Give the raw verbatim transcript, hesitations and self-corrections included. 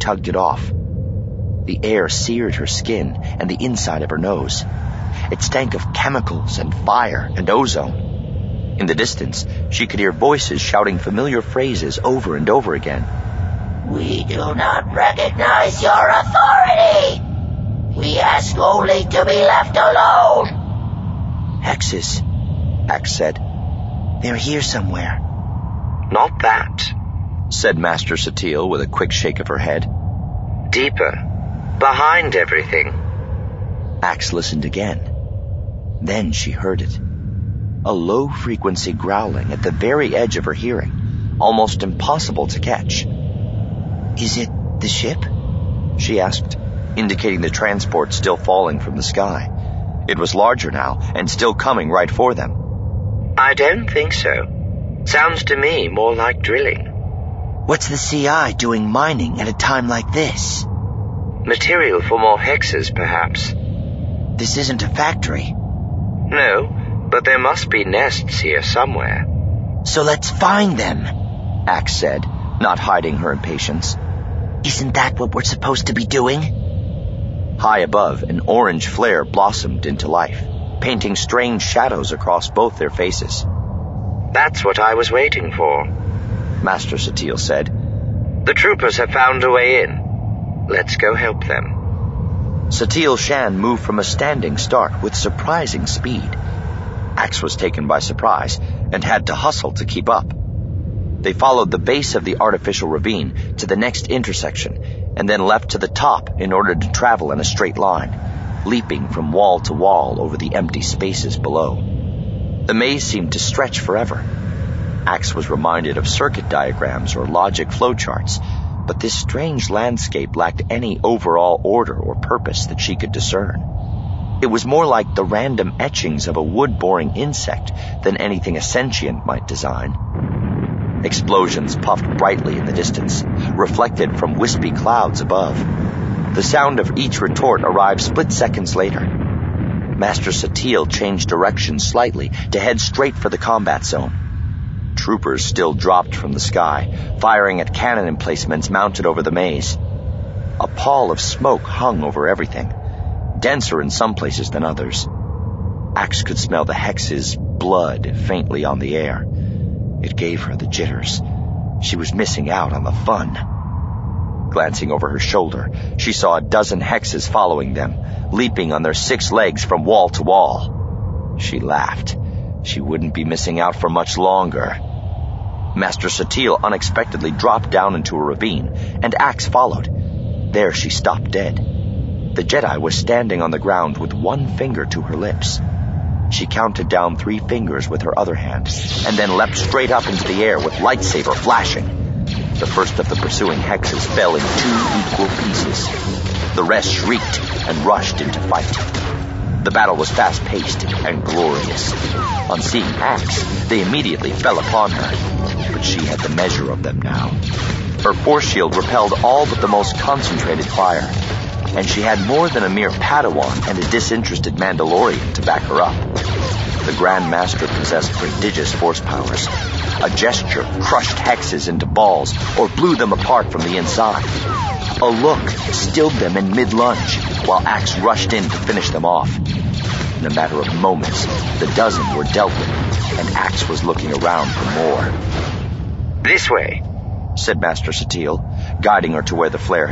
tugged it off. The air seared her skin and the inside of her nose. It stank of chemicals and fire and ozone. In the distance, she could hear voices shouting familiar phrases over and over again. "We do not recognize your authority. We ask only to be left alone." "Hexes," Axe said. "They're here somewhere." "Not that," said Master Satil with a quick shake of her head. "Deeper. Behind everything." Axe listened again. Then she heard it. A low-frequency growling at the very edge of her hearing, almost impossible to catch. "Is it the ship?" she asked, indicating the transport still falling from the sky. It was larger now, and still coming right for them. "I don't think so. Sounds to me more like drilling." "What's the C I doing mining at a time like this?" "Material for more hexes, perhaps." "This isn't a factory." "No, but there must be nests here somewhere." "So let's find them," Axe said, not hiding her impatience. "Isn't that what we're supposed to be doing?" High above, an orange flare blossomed into life, painting strange shadows across both their faces. "That's what I was waiting for," Master Satil said. "The troopers have found a way in. Let's go help them." Satil Shan moved from a standing start with surprising speed. Axe was taken by surprise and had to hustle to keep up. They followed the base of the artificial ravine to the next intersection and then left to the top in order to travel in a straight line, leaping from wall to wall over the empty spaces below. The maze seemed to stretch forever. Axe was reminded of circuit diagrams or logic flowcharts, but this strange landscape lacked any overall order or purpose that she could discern. It was more like the random etchings of a wood-boring insect than anything a sentient might design. Explosions puffed brightly in the distance, reflected from wispy clouds above. The sound of each retort arrived split seconds later. Master Satil changed direction slightly to head straight for the combat zone. Troopers still dropped from the sky, firing at cannon emplacements mounted over the maze. A pall of smoke hung over everything, denser in some places than others. Axe could smell the hex's blood faintly on the air. It gave her the jitters. She was missing out on the fun. Glancing over her shoulder, she saw a dozen hexes following them, leaping on their six legs from wall to wall. She laughed. She wouldn't be missing out for much longer. Master Satil unexpectedly dropped down into a ravine, and Axe followed. There she stopped dead. The Jedi was standing on the ground with one finger to her lips. She counted down three fingers with her other hand, and then leapt straight up into the air with lightsaber flashing. The first of the pursuing hexes fell in two equal pieces. The rest shrieked and rushed into fight. The battle was fast-paced and glorious. On seeing Axe, they immediately fell upon her, but she had the measure of them now. Her force shield repelled all but the most concentrated fire, and she had more than a mere Padawan and a disinterested Mandalorian to back her up. The Grand Master possessed prodigious force powers. A gesture crushed hexes into balls or blew them apart from the inside. A look stilled them in mid-lunge, while Axe rushed in to finish them off. In a matter of moments, the dozen were dealt with, and Axe was looking around for more. "This way," said Master Satil, guiding her to where the flare